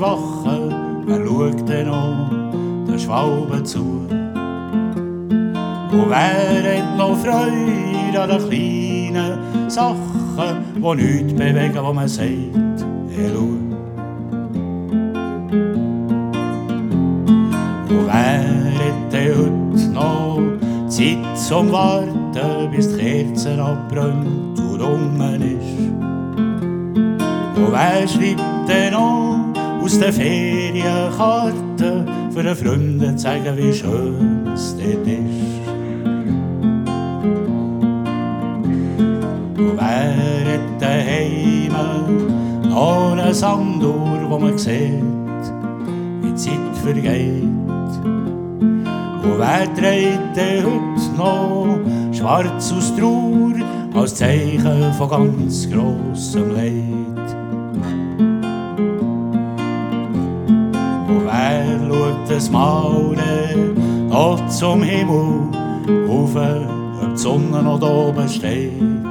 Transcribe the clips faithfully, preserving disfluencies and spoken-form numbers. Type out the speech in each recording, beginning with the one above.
erwachen, wer schaut denn noch den Schwalben zu? Und wer hat noch Freude an den kleinen Sachen, die nichts bewegen, wo man sagt, hey, schau. Und wer hat denn heute noch Zeit zum Warten, bis die Kerze abbrennt und unten ist? Und wer schreibt denn noch aus den Ferienkarten, für den Freunden zu sagen, wie schön es dort ist? Und wer hat daheim noch eine Sanduhr, wo man sieht, wie die Zeit vergeht? Und wer trägt denn heute noch schwarz aus Trauer als Zeichen von ganz grossem Leid? Und wer schaut das Mal noch zum Himmel auf, ob die Sonne noch da oben steht?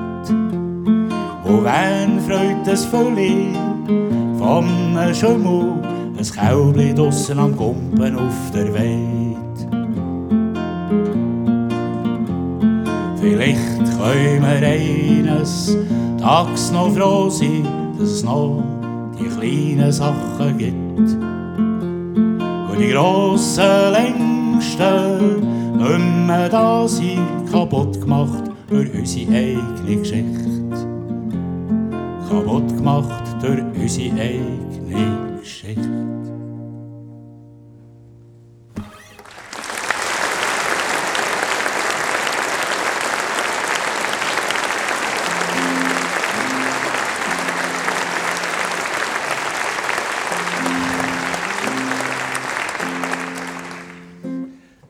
Und wen freut das Völli vom Schimmel, ein Kälbli draussen am Kumpen auf der Weide? Vielleicht können wir eines Tages noch froh sein, dass es noch die kleinen Sachen gibt. Und die grossen, längsten nicht mehr da sind, kaputt gemacht durch unsere eigene Geschichte. Kaputt gemacht durch unsere eigene Geschichte.